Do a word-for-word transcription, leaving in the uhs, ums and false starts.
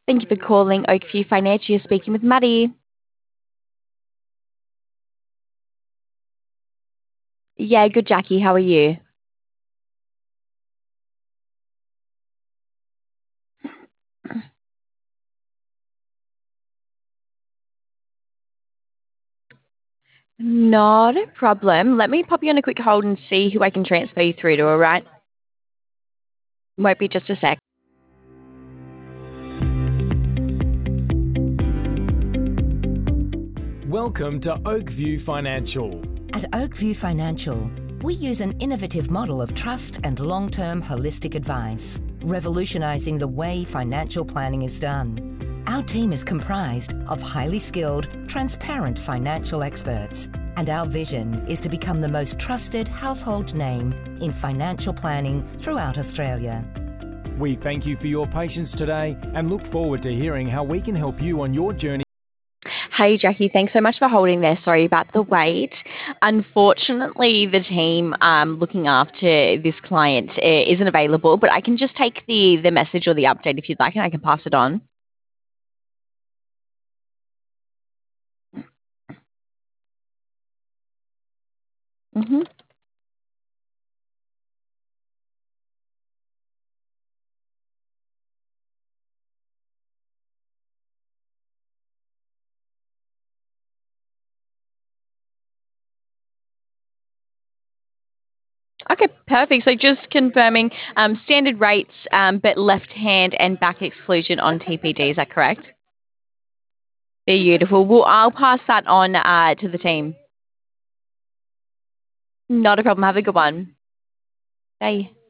Thank you for calling Oakview Financial. You're speaking with Maddie. Yeah, good, Jackie. How are you? Not a problem. Let me pop you on a quick hold and see who I can transfer you through to, all right? Won't be just a sec. Welcome to Oakview Financial. At Oakview Financial, we use an innovative model of trust and long-term holistic advice, revolutionizing the way financial planning is done. Our team is comprised of highly skilled, transparent financial experts, and our vision is to become the most trusted household name in financial planning throughout Australia. We thank you for your patience today and look forward to hearing how we can help you on your journey. Hey, Jackie, thanks so much for holding there. Sorry about the wait. Unfortunately, the team um, looking after this client uh, isn't available, but I can just take the, the message or the update if you'd like, and I can pass it on. hmm Okay, perfect. So just confirming um, standard rates, um, but left hand and back exclusion on T P D. Is that correct? Beautiful. Well, I'll pass that on uh, to the team. Not a problem. Have a good one. Bye.